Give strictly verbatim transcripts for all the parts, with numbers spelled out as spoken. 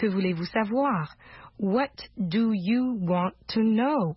Que voulez-vous savoir? What do you want to know?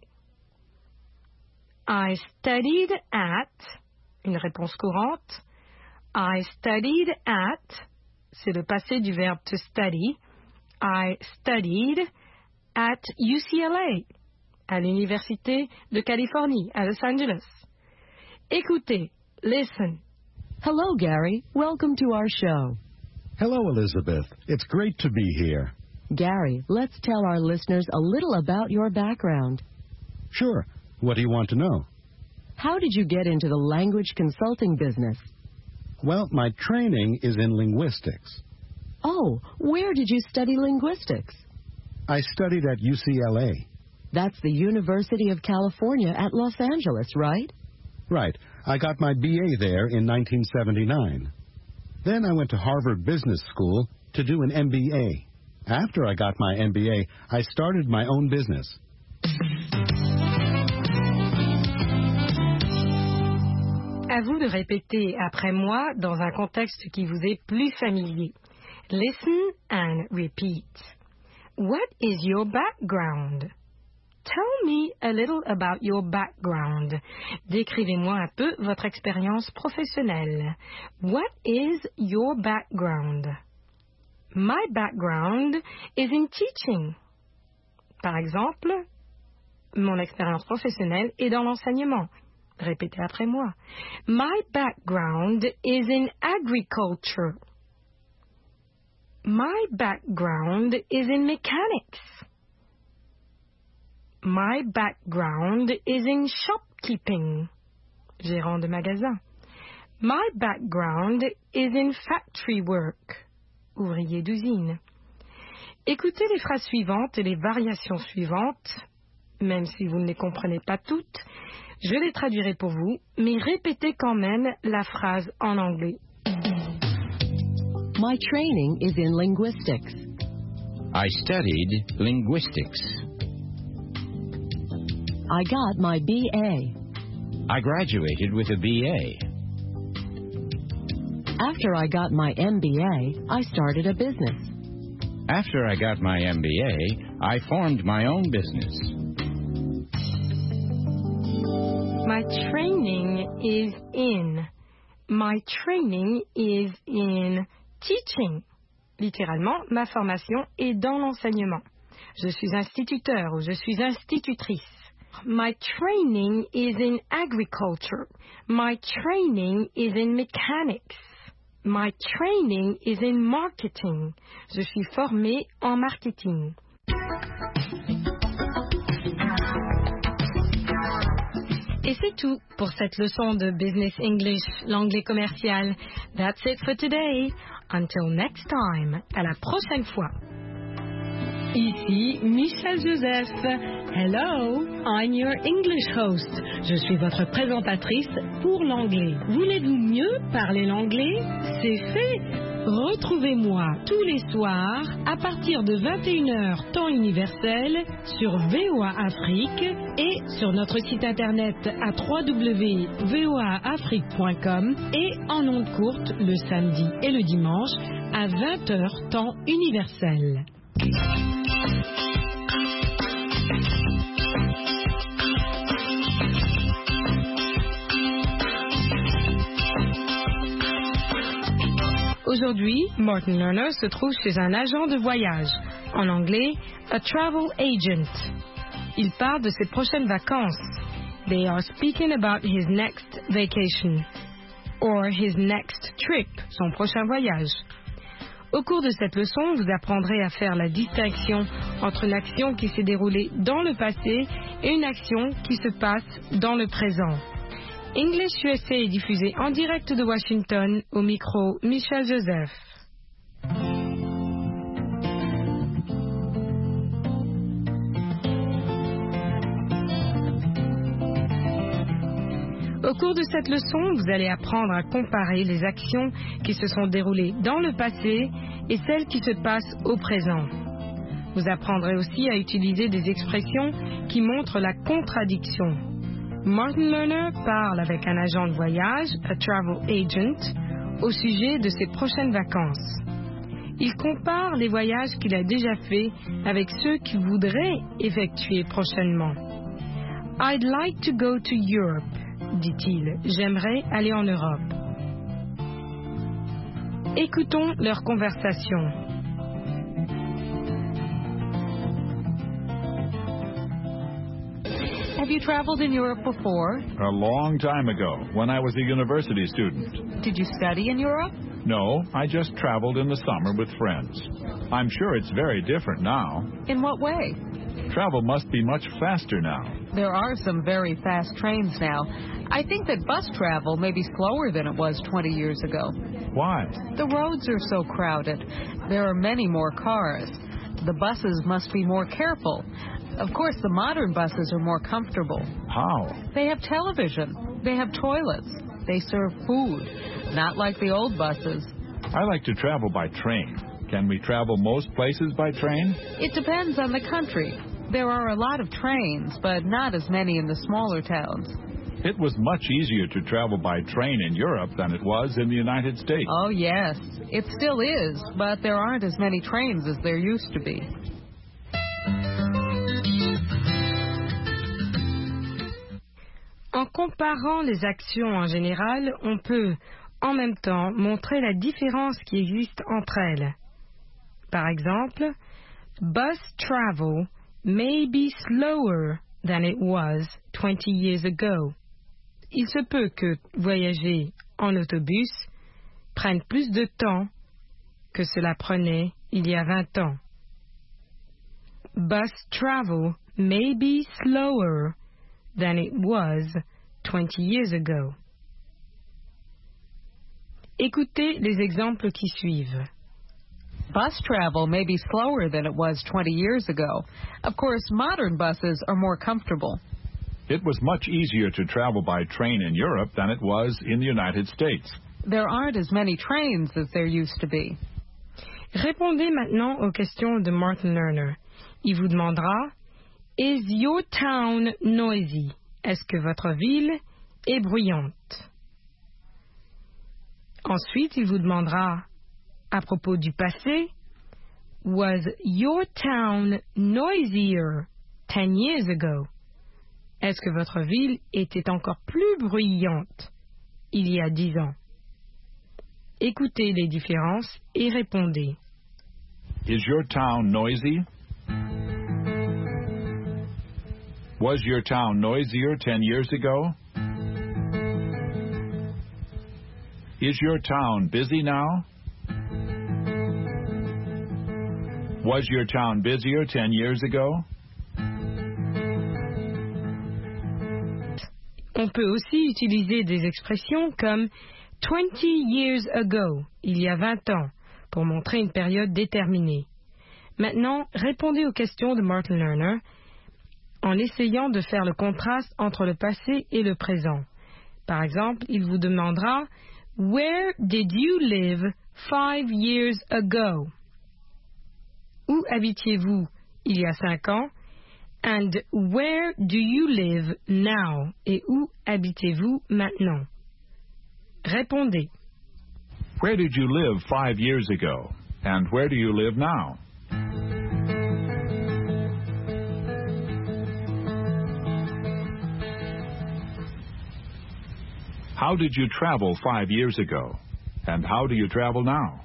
I studied at, une réponse courante. I studied at, c'est le passé du verbe to study. I studied at U C L A, à l'Université de Californie, à Los Angeles. Écoutez, listen. Hello, Gary. Welcome to our show. Hello, Elizabeth. It's great to be here. Gary, let's tell our listeners a little about your background. Sure. What do you want to know? How did you get into the language consulting business? Well, my training is in linguistics. Oh, where did you study linguistics? I studied at U C L A. That's the University of California at Los Angeles, right? Right. I got my B A there in nineteen seventy-nine. Then I went to Harvard Business School to do an M B A. After I got my M B A, I started my own business. À vous de répéter après moi dans un contexte qui vous est plus familier. Listen and repeat. What is your background? Tell me a little about your background. Décrivez-moi un peu votre expérience professionnelle. What is your background? My background is in teaching. Par exemple, mon expérience professionnelle est dans l'enseignement. Répétez après moi. My background is in agriculture. My background is in mechanics. My background is in shopkeeping. Gérant de magasin. My background is in factory work. Ouvrier d'usine. Écoutez les phrases suivantes et les variations suivantes, même si vous ne les comprenez pas toutes. Je les traduirai pour vous, mais répétez quand même la phrase en anglais. My training is in linguistics. I studied linguistics. I got my B A. I graduated with a B A. After I got my M B A, I started a business. After I got my M B A, I formed my own business. My training is in. My training is in teaching. Littéralement, ma formation est dans l'enseignement. Je suis instituteur ou je suis institutrice. My training is in agriculture. My training is in mechanics. My training is in marketing. Je suis formée en marketing. Et c'est tout pour cette leçon de Business English, l'anglais commercial. That's it for today. Until next time. À la prochaine fois. Ici Michel Joseph. Hello, I'm your English host. Je suis votre présentatrice pour l'anglais. Voulez-vous mieux parler l'anglais? C'est fait. Retrouvez-moi tous les soirs à partir de vingt et une heures temps universel sur V O A Afrique et sur notre site internet à w w w point v o a afrique point com et en ondes courtes le samedi et le dimanche à vingt heures temps universel. Aujourd'hui, Martin Lerner se trouve chez un agent de voyage, en anglais, a travel agent. Il parle de ses prochaines vacances. They are speaking about his next vacation, or his next trip, son prochain voyage. Au cours de cette leçon, vous apprendrez à faire la distinction entre une action qui s'est déroulée dans le passé et une action qui se passe dans le présent. English U S A est diffusé en direct de Washington, au micro Michel Joseph. Au cours de cette leçon, vous allez apprendre à comparer les actions qui se sont déroulées dans le passé et celles qui se passent au présent. Vous apprendrez aussi à utiliser des expressions qui montrent la contradiction. Martin Lerner parle avec un agent de voyage, a travel agent, au sujet de ses prochaines vacances. Il compare les voyages qu'il a déjà faits avec ceux qu'il voudrait effectuer prochainement. I'd like to go to Europe, dit-il. J'aimerais aller en Europe. Écoutons leur conversation. Have you traveled in Europe before? A long time ago, when I was a university student. Did you study in Europe? No, I just traveled in the summer with friends. I'm sure it's very different now. In what way? Travel must be much faster now. There are some very fast trains now. I think that bus travel may be slower than it was twenty years ago. Why? The roads are so crowded. There are many more cars. The buses must be more careful. Of course, the modern buses are more comfortable. How? They have television. They have toilets. They serve food. Not like the old buses. I like to travel by train. Can we travel most places by train? It depends on the country. There are a lot of trains, but not as many in the smaller towns. It was much easier to travel by train in Europe than it was in the United States. Oh, yes. It still is, but there aren't as many trains as there used to be. En comparant les actions en général, on peut en même temps montrer la différence qui existe entre elles. Par exemple, bus travel may be slower than it was twenty years ago. Il se peut que voyager en autobus prenne plus de temps que cela prenait il y a vingt ans. Bus travel may be slower than it was twenty years ago. Écoutez les exemples qui suivent. Bus travel may be slower than it was twenty years ago. Of course, modern buses are more comfortable. It was much easier to travel by train in Europe than it was in the United States. There aren't as many trains as there used to be. Répondez maintenant aux questions de Martin Lerner. Il vous demandera: Is your town noisy? Est-ce que votre ville est bruyante? Ensuite, il vous demandera, à propos du passé, Was your town noisier ten years ago? Est-ce que votre ville était encore plus bruyante il y a dix ans? Écoutez les différences et répondez. Is your town noisy? Was your town noisier ten years ago? Is your town busy now? Was your town busier ten years ago? On peut aussi utiliser des expressions comme twenty years ago, il y a vingt ans, pour montrer une période déterminée. Maintenant, répondez aux questions de Martin Lerner en essayant de faire le contraste entre le passé et le présent. Par exemple, il vous demandera « Where did you live five years ago ?» Où habitiez-vous il y a cinq ans? And where do you live now? Et où habitez-vous maintenant? Répondez. Where did you live five years ago? And where do you live now? How did you travel five years ago? And how do you travel now?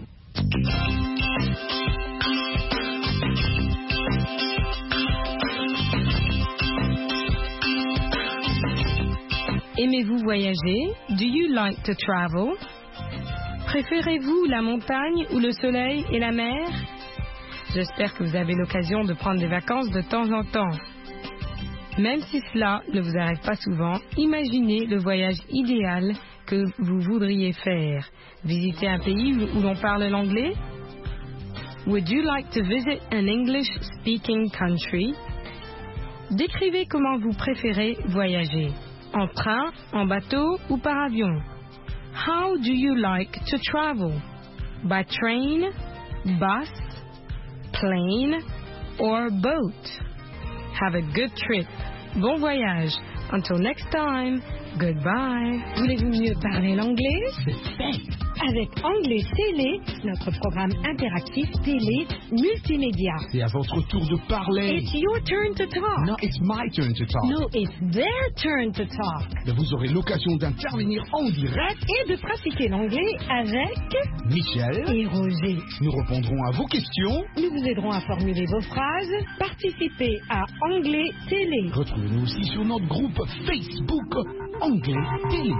Aimez-vous voyager? Do you like to travel? Préférez-vous la montagne ou le soleil et la mer? J'espère que vous avez l'occasion de prendre des vacances de temps en temps. Même si cela ne vous arrive pas souvent, imaginez le voyage idéal que vous voudriez faire. Visiter un pays où l'on parle l'anglais? Would you like to visit an English-speaking country? Décrivez comment vous préférez voyager. En train, en bateau ou par avion? How do you like to travel? By train, bus, plane, or boat? Have a good trip. Bon voyage. Until next time, goodbye. Voulez-vous mieux parler l'anglais? avec Anglais Télé, notre programme interactif télé multimédia. C'est à votre tour de parler. It's your turn to talk. No, it's my turn to talk. No, it's their turn to talk. Mais vous aurez l'occasion d'intervenir en direct Et de pratiquer l'anglais avec Michel et Roger. Nous répondrons à vos questions. Nous vous aiderons à formuler vos phrases. Participez à Anglais Télé. Retrouvez-nous aussi sur notre groupe Facebook Anglais Télé.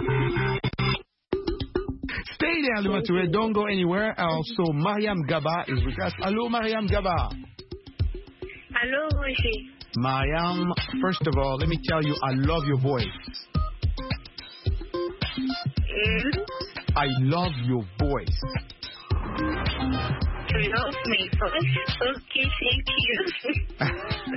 Stay there, Loumature. Don't go anywhere. Also, Mariam Gaba is with us. Hello, Mariam Gaba. Hello, Roger. Mariam, first of all, let me tell you, I love your voice. Mm? I love your voice. You love my voice? Okay, thank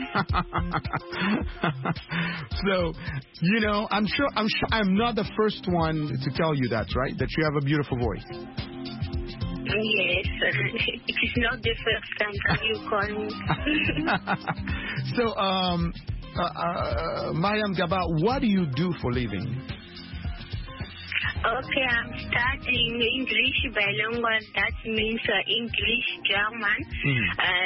you. So, you know, I'm sure, I'm sure, I'm not the first one to tell you that, right? That you have a beautiful voice. Yes, it is not the first time that you call me. So, um, uh, uh, Mariam Gaba, what do you do for living? Okay, I'm studying English bilingual. That means uh, English, German. Mm.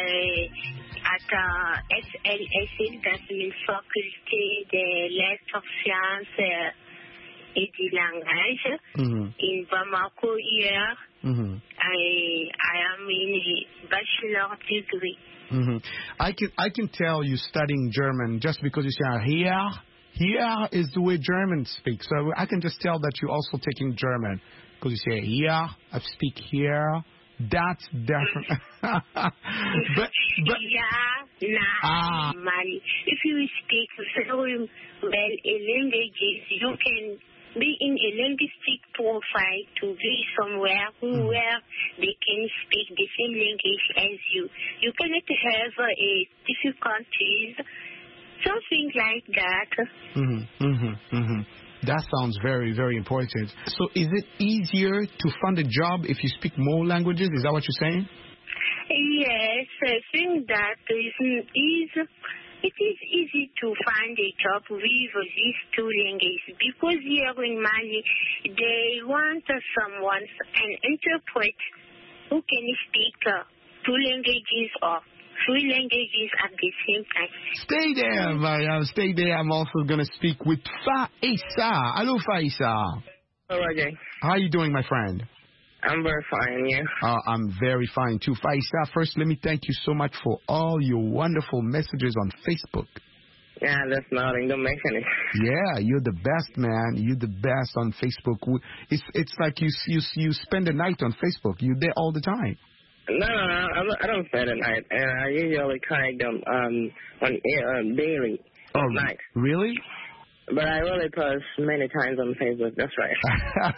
Uh, at uh, S L S I, that means Faculté des Lettres, Sciences uh, et du Langage. Mm-hmm. In Bamako here, Mm-hmm. I I am in a bachelor degree. Mm-hmm. I can I can tell you studying German just because you say here. Here is the way Germans speak. So I can just tell that you're also taking German because you say here, I speak here. That's different. but but yeah, nah, ah. Mali. If you speak very well a language, you can be in a linguistic profile to be somewhere Mm. where they can speak the same language as you. You cannot have uh, a difficulties. Something like that. Mm-hmm, mm-hmm, mm-hmm. That sounds very, very important. So is it easier to find a job if you speak more languages? Is that what you're saying? Yes, I think that is, is it is easy to find a job with these two languages because here in Mali, they want someone, an interpreter who can speak uh, two languages or three languages at the same time. Stay there, Mariam. Stay there. I'm also going to speak with Faisa. Hello, Faisa. Hello, Roger. How are you doing, my friend? I'm very fine, yeah. Uh, I'm very fine, too. Faisa, first, let me thank you so much for all your wonderful messages on Facebook. Yeah, that's nothing. Don't mention it. Yeah, you're the best, man. You're the best on Facebook. It's it's like you you you spend the night on Facebook. You're there all the time. No, no, no, I'm, I don't spend the night, and I usually kind of um on um, daily Oh, night. Really? But I really post many times on Facebook. That's right.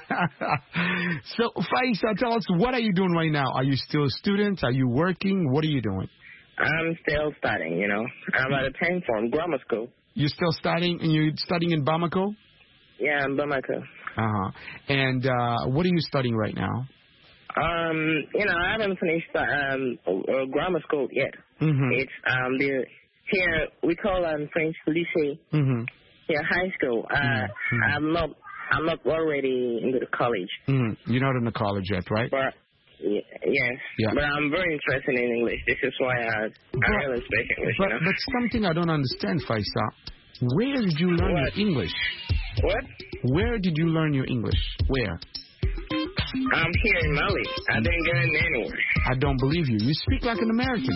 So, Faisa, tell us, what are you doing right now? Are you still a student? Are you working? What are you doing? I'm still studying. You know, I'm at a tenth form grammar school. You're still studying, and you're studying in Bamako? Yeah, in Bamako. Uh huh. And uh, what are you studying right now? Um, you know, I haven't finished um uh, grammar school yet. Mm-hmm. It's um the here we call um French lycée. Mm-hmm. Yeah, high school. Uh, Mm-hmm. I'm not I'm not already into the college. Mm-hmm. You're not in the college yet, right? But y- yes, Yeah. but I'm very interested in English. This is why I I really speak English. But, you know? but something I don't understand, Faisa. Where did you learn What? your English? What? Where did you learn your English? Where? I'm here in Mali. I didn't get it anywhere. I don't believe you. You speak like an American.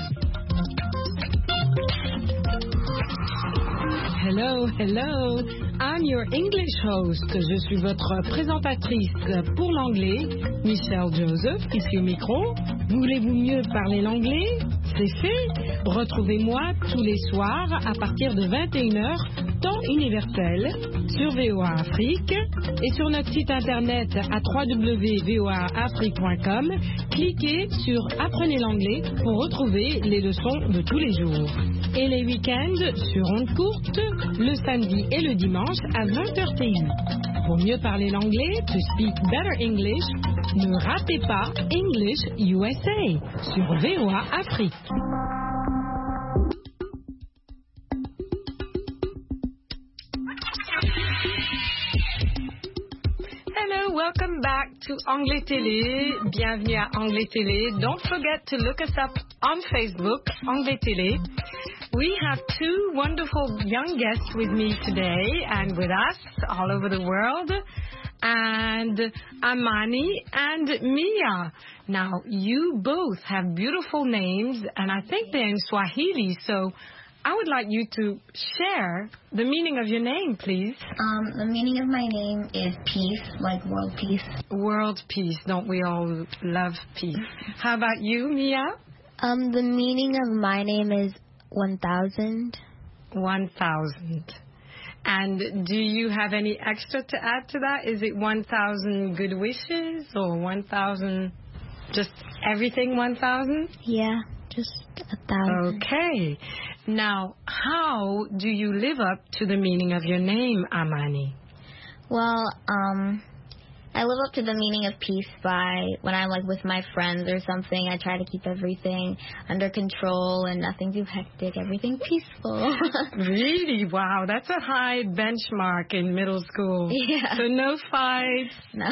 Hello, hello. I'm your English host. Je suis votre présentatrice pour l'anglais, Michelle Joseph, ici au micro. Voulez-vous mieux parler l'anglais? C'est fait. Retrouvez-moi tous les soirs à partir de vingt et une heures, temps universel, sur V O A Afrique et sur notre site internet à w w w point v o a afrique point com. Cliquez sur Apprenez l'anglais pour retrouver les leçons de tous les jours. Et les week-ends sur ondes courtes, le samedi et le dimanche à vingt heures T U. Pour mieux parler l'anglais, to speak better English, ne ratez pas English U S A sur V O A Afrique. Hello, welcome back back to Anglais Télé. Bienvenue à Anglais Télé. Don't forget to look us up on Facebook, Anglais Télé. We have two wonderful young guests with me today and with us all over the world. And Amani and Mia. Now, you both have beautiful names, and I think they're in Swahili, so I would like you to share the meaning of your name, please. Um, the meaning of my name is peace, like world peace. World peace. Don't we all love peace? How about you, Mia? Um, the meaning of my name is one thousand. one thousand. And do you have any extra to add to that? Is it one thousand good wishes or one thousand, just everything one thousand? Yeah, just a thousand. Okay. Now, how do you live up to the meaning of your name, Amani? Well, um, I live up to the meaning of peace by when I'm like with my friends or something. I try to keep everything under control and nothing too hectic, everything peaceful. Really? Wow, that's a high benchmark in middle school. Yeah. So no fights? No.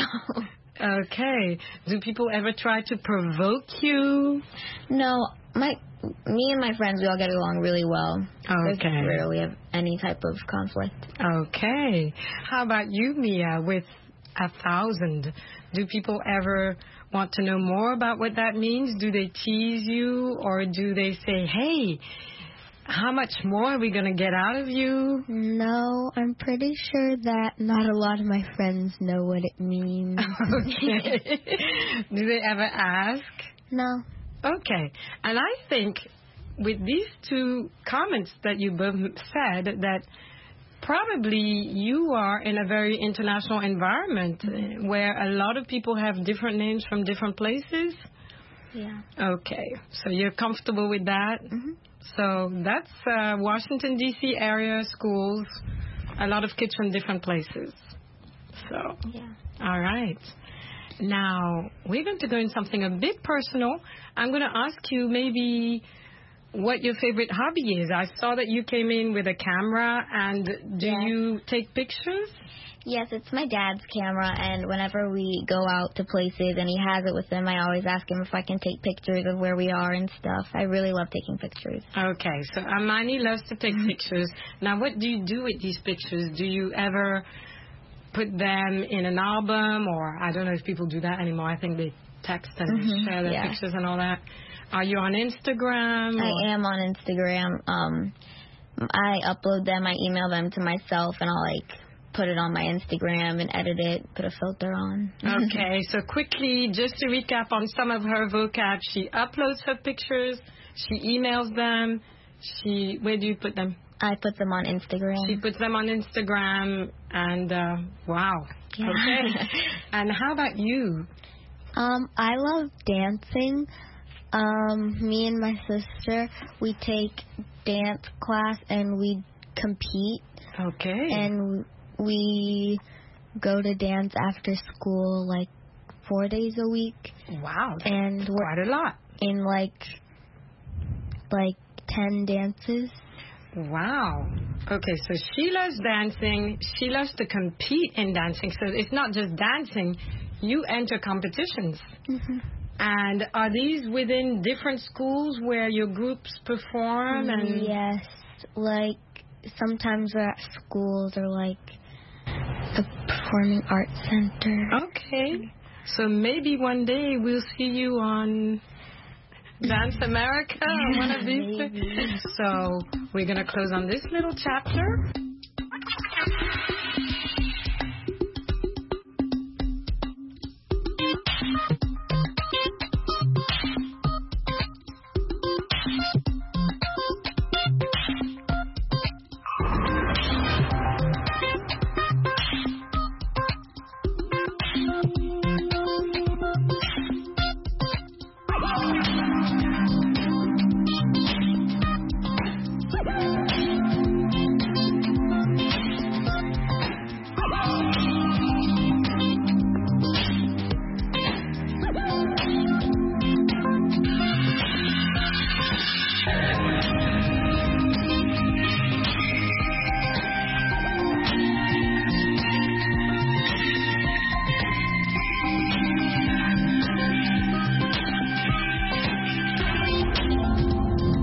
Okay. Do people ever try to provoke you? No, my me and my friends, we all get along really well. Okay. There's rarely have any type of conflict. Okay. How about you, Mia, with a thousand? Do people ever want to know more about what that means? Do they tease you, or do they say, hey, how much more are we going to get out of you? No, I'm pretty sure that not a lot of my friends know what it means. Okay. Do they ever ask? No. Okay. And I think with these two comments that you both said, that probably you are in a very international environment mm-hmm. where a lot of people have different names from different places. Yeah. Okay. So you're comfortable with that? Mm-hmm. So that's uh, Washington, D C area schools, a lot of kids from different places. So, yeah. All right. Now, we're going to go in something a bit personal. I'm going to ask you maybe what your favorite hobby is. I saw that you came in with a camera, and do yes. you take pictures? Yes, it's my dad's camera, and whenever we go out to places and he has it with him, I always ask him if I can take pictures of where we are and stuff. I really love taking pictures. Okay, so Amani loves to take pictures. Now, what do you do with these pictures? Do you ever put them in an album, or I don't know if people do that anymore. I think they text and mm-hmm. share their yeah. pictures and all that. Are you on Instagram? Or? I am on Instagram. Um, I upload them, I email them to myself, and I'll like put it on my Instagram and edit it, put a filter on. Okay, so quickly, just to recap on some of her vocab, she uploads her pictures, she emails them, she, where do you put them? I put them on Instagram. She puts them on Instagram, and uh, wow. Yeah. Okay. And how about you? Um, I love dancing. Um, me and my sister, we take dance class and we compete. Okay. And we go to dance after school like four days a week. Wow. And we're quite a lot. In like like ten dances. Wow. Okay, so she loves dancing. She loves to compete in dancing. So it's not just dancing. You enter competitions. Mm-hmm. And are these within different schools where your groups perform? And yes. Like sometimes we're at schools or like the Performing Arts Center. Okay. So maybe one day we'll see you on Dance America or one of these. So we're going to close on this little chapter.